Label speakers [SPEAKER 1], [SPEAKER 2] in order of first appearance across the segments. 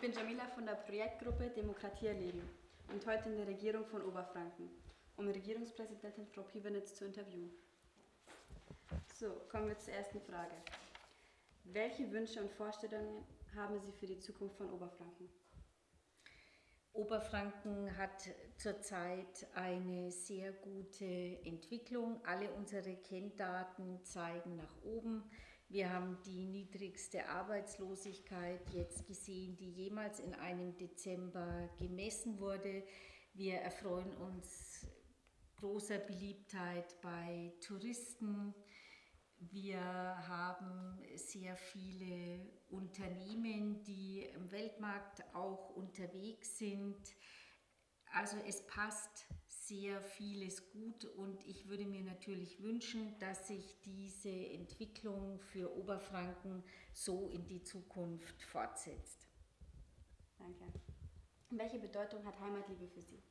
[SPEAKER 1] bin Jamila von der Projektgruppe Demokratie erleben und heute in der Regierung von Oberfranken, um Regierungspräsidentin Frau Piewernitz zu interviewen. So, kommen wir zur ersten Frage. Welche Wünsche und Vorstellungen haben Sie für die Zukunft von Oberfranken?
[SPEAKER 2] Oberfranken hat zurzeit eine sehr gute Entwicklung. Alle unsere Kenndaten zeigen nach oben. Wir haben die niedrigste Arbeitslosigkeit jetzt gesehen, die jemals in einem Dezember gemessen wurde. Wir erfreuen uns großer Beliebtheit bei Touristen. Wir haben sehr viele Unternehmen, die im Weltmarkt auch unterwegs sind. Also es passt sehr vieles gut und ich würde mir natürlich wünschen, dass sich diese Entwicklung für Oberfranken so in die Zukunft fortsetzt.
[SPEAKER 1] Danke. Welche Bedeutung hat Heimatliebe für Sie?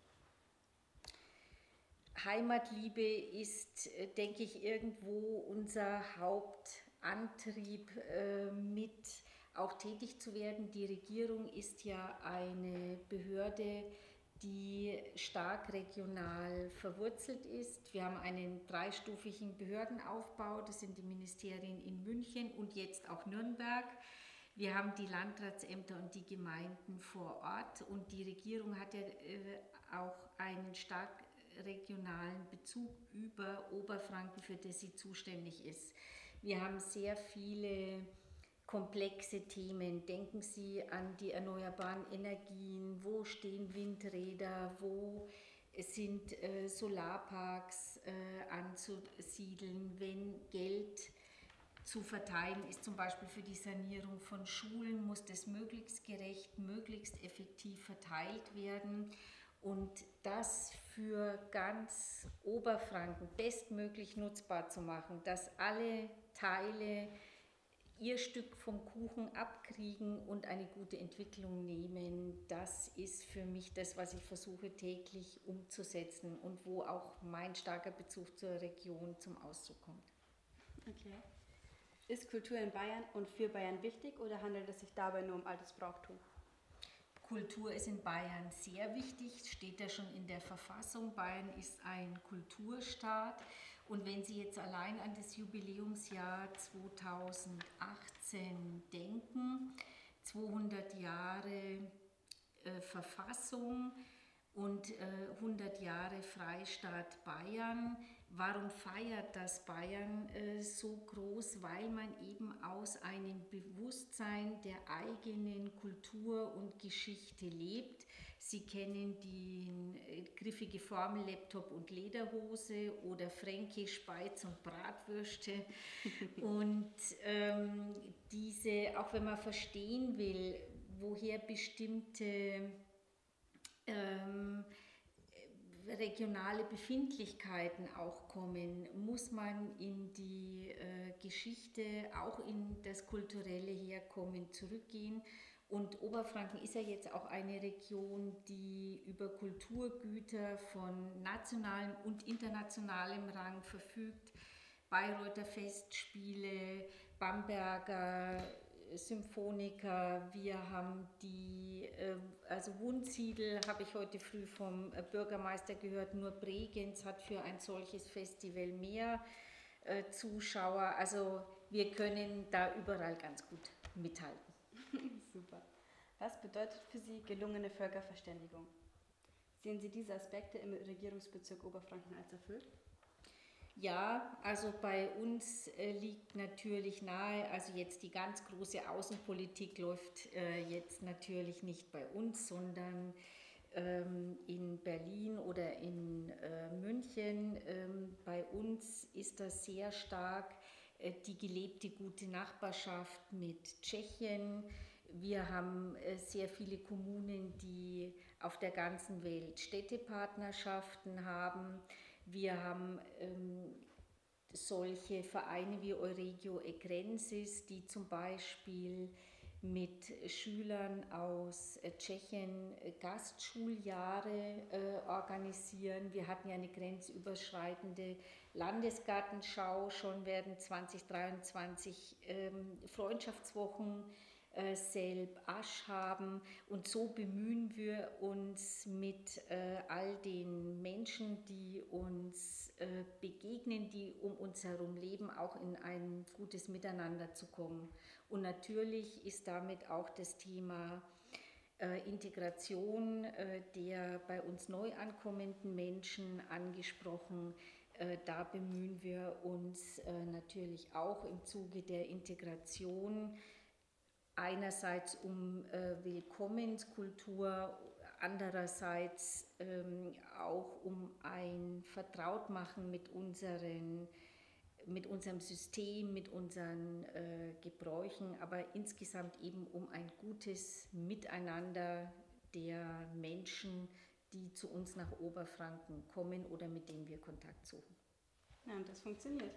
[SPEAKER 2] Heimatliebe ist, denke ich, irgendwo unser Hauptantrieb, mit auch tätig zu werden. Die Regierung ist ja eine Behörde, die stark regional verwurzelt ist. Wir haben einen dreistufigen Behördenaufbau, das sind die Ministerien in München und jetzt auch Nürnberg. Wir haben die Landratsämter und die Gemeinden vor Ort und die Regierung hat ja auch einen stark regionalen Bezug über Oberfranken, für das sie zuständig ist. Wir haben sehr viele komplexe Themen. Denken Sie an die erneuerbaren Energien, wo stehen Windräder, wo sind Solarparks anzusiedeln, wenn Geld zu verteilen ist, zum Beispiel für die Sanierung von Schulen, muss das möglichst gerecht, möglichst effektiv verteilt werden. Und das für ganz Oberfranken bestmöglich nutzbar zu machen, dass alle Teile ihr Stück vom Kuchen abkriegen und eine gute Entwicklung nehmen, das ist für mich das, was ich versuche täglich umzusetzen und wo auch mein starker Bezug zur Region zum Ausdruck kommt.
[SPEAKER 1] Okay. Ist Kultur in Bayern und für Bayern wichtig oder handelt es sich dabei nur um altes Brauchtum?
[SPEAKER 2] Kultur ist in Bayern sehr wichtig, steht ja schon in der Verfassung. Bayern ist ein Kulturstaat. Und wenn Sie jetzt allein an das Jubiläumsjahr 2018 denken, 200 Jahre Verfassung und 100 Jahre Freistaat Bayern. Warum feiert das Bayern so groß? Weil man eben aus einem Bewusstsein der eigenen Kultur und Geschichte lebt. Sie kennen die griffige Formel Laptop und Lederhose oder Fränkisch Speiz und Bratwürste. Und auch wenn man verstehen will, woher bestimmte regionale Befindlichkeiten auch kommen, muss man in die Geschichte, auch in das kulturelle Herkommen zurückgehen. Und Oberfranken ist ja jetzt auch eine Region, die über Kulturgüter von nationalem und internationalem Rang verfügt. Bayreuther Festspiele, Bamberger Symphoniker, wir haben also Wunsiedel, habe ich heute früh vom Bürgermeister gehört, nur Bregenz hat für ein solches Festival mehr Zuschauer. Also wir können da überall ganz gut mithalten.
[SPEAKER 1] Super. Was bedeutet für Sie gelungene Völkerverständigung? Sehen Sie diese Aspekte im Regierungsbezirk Oberfranken als erfüllt?
[SPEAKER 2] Ja, also bei uns liegt natürlich nahe, also jetzt die ganz große Außenpolitik läuft jetzt natürlich nicht bei uns, sondern in Berlin oder in München. Bei uns ist das sehr stark die gelebte gute Nachbarschaft mit Tschechien. Wir haben sehr viele Kommunen, die auf der ganzen Welt Städtepartnerschaften haben. Wir haben solche Vereine wie Euregio Egrensis, die zum Beispiel mit Schülern aus Tschechien Gastschuljahre organisieren. Wir hatten ja eine grenzüberschreitende Landesgartenschau. Schon werden 2023 Freundschaftswochen Selb, Aschhaben, und so bemühen wir uns mit all den Menschen, die uns begegnen, die um uns herum leben, auch in ein gutes Miteinander zu kommen. Und natürlich ist damit auch das Thema Integration der bei uns neu ankommenden Menschen angesprochen. Da bemühen wir uns natürlich auch im Zuge der Integration einerseits um Willkommenskultur, andererseits auch um ein Vertrautmachen mit unserem System, mit unseren Gebräuchen, aber insgesamt eben um ein gutes Miteinander der Menschen, die zu uns nach Oberfranken kommen oder mit denen wir Kontakt suchen.
[SPEAKER 1] Ja, und das funktioniert.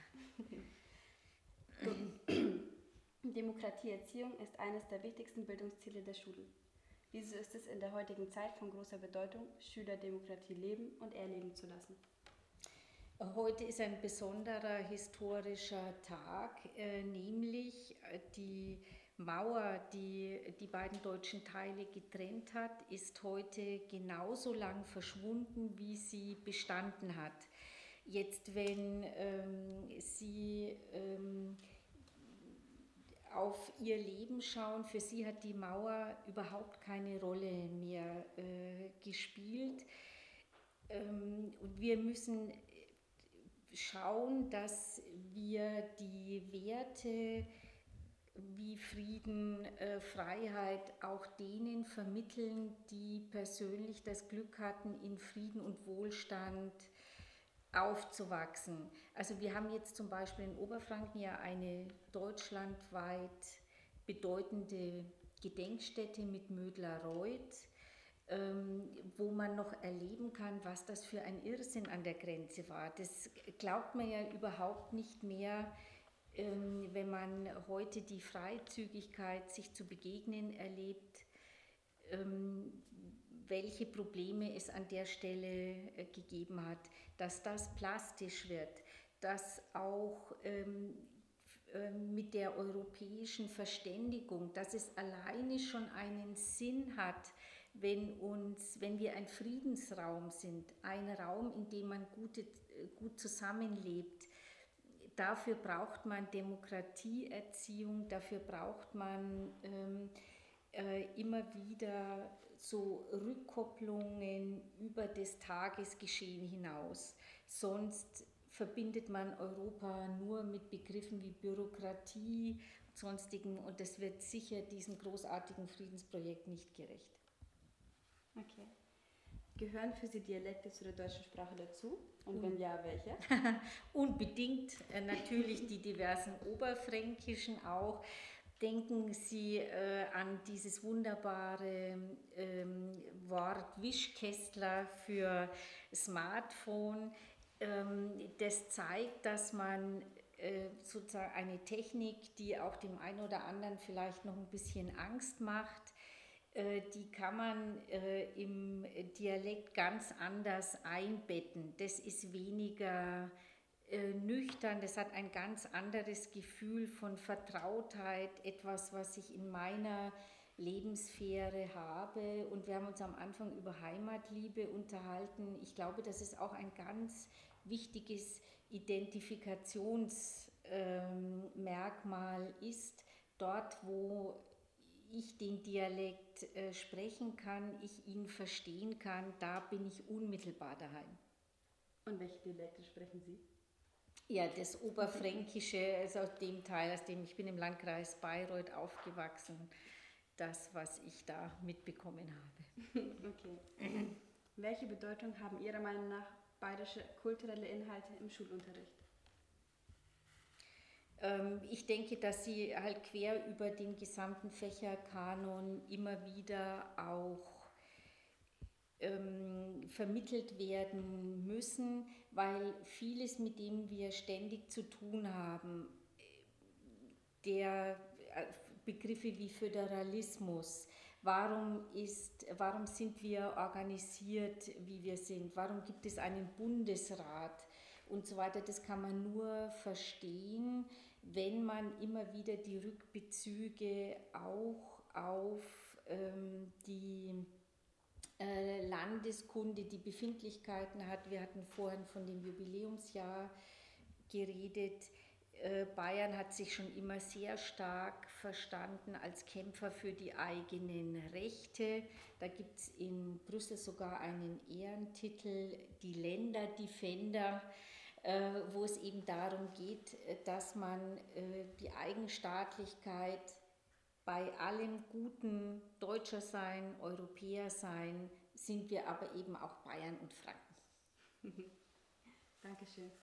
[SPEAKER 1] Demokratieerziehung ist eines der wichtigsten Bildungsziele der Schulen. Wieso ist es in der heutigen Zeit von großer Bedeutung, Schüler Demokratie leben und erleben zu lassen?
[SPEAKER 2] Heute ist ein besonderer historischer Tag, nämlich die Mauer, die die beiden deutschen Teile getrennt hat, ist heute genauso lang verschwunden, wie sie bestanden hat. Jetzt, wenn Sie auf Ihr Leben schauen, für Sie hat die Mauer überhaupt keine Rolle mehr gespielt. Und wir müssen schauen, dass wir die Werte wie Frieden, Freiheit auch denen vermitteln, die persönlich das Glück hatten, in Frieden und Wohlstand aufzuwachsen. Also wir haben jetzt zum Beispiel in Oberfranken ja eine deutschlandweit bedeutende Gedenkstätte mit Mödlareuth, wo man noch erleben kann, was das für ein Irrsinn an der Grenze war. Das glaubt man ja überhaupt nicht mehr, wenn man heute die Freizügigkeit, sich zu begegnen, erlebt, welche Probleme es an der Stelle gegeben hat, dass das plastisch wird, dass auch mit der europäischen Verständigung, dass es alleine schon einen Sinn hat, wenn wir ein Friedensraum sind, ein Raum, in dem man gut zusammenlebt. Dafür braucht man Demokratieerziehung, dafür braucht man immer wieder so Rückkopplungen über das Tagesgeschehen hinaus. Sonst verbindet man Europa nur mit Begriffen wie Bürokratie und sonstigen, und das wird sicher diesem großartigen Friedensprojekt nicht gerecht.
[SPEAKER 1] Okay. Gehören für Sie Dialekte zu der deutschen Sprache dazu? Und wenn ja, welche?
[SPEAKER 2] Unbedingt, natürlich die diversen Oberfränkischen auch. Denken Sie an dieses wunderbare Wort Wischkästler für Smartphone. Das zeigt, dass man sozusagen eine Technik, die auch dem einen oder anderen vielleicht noch ein bisschen Angst macht, die kann man im Dialekt ganz anders einbetten. Das ist weniger nüchtern, das hat ein ganz anderes Gefühl von Vertrautheit, etwas, was ich in meiner Lebenssphäre habe. Und wir haben uns am Anfang über Heimatliebe unterhalten. Ich glaube, dass es auch ein ganz wichtiges Identifikationsmerkmal ist, dort, wo ich den Dialekt sprechen kann, ich ihn verstehen kann, da bin ich unmittelbar daheim.
[SPEAKER 1] Und welche Dialekte sprechen Sie?
[SPEAKER 2] Ja, das Oberfränkische, also aus dem Teil, ich bin im Landkreis Bayreuth aufgewachsen, das, was ich da mitbekommen habe.
[SPEAKER 1] Okay. Welche Bedeutung haben Ihrer Meinung nach bayerische kulturelle Inhalte im Schulunterricht?
[SPEAKER 2] Ich denke, dass sie halt quer über den gesamten Fächerkanon immer wieder auch vermittelt werden müssen, weil vieles, mit dem wir ständig zu tun haben, der Begriffe wie Föderalismus, warum sind wir organisiert, wie wir sind, warum gibt es einen Bundesrat und so weiter, das kann man nur verstehen, wenn man immer wieder die Rückbezüge auch auf die Landeskunde, die Befindlichkeiten hat. Wir hatten vorhin von dem Jubiläumsjahr geredet. Bayern hat sich schon immer sehr stark verstanden als Kämpfer für die eigenen Rechte. Da gibt es in Brüssel sogar einen Ehrentitel, die Länderdefender, wo es eben darum geht, dass man die Eigenstaatlichkeit bei allem guten Deutscher sein, Europäer sein, sind wir aber eben auch Bayern und Franken.
[SPEAKER 1] Dankeschön.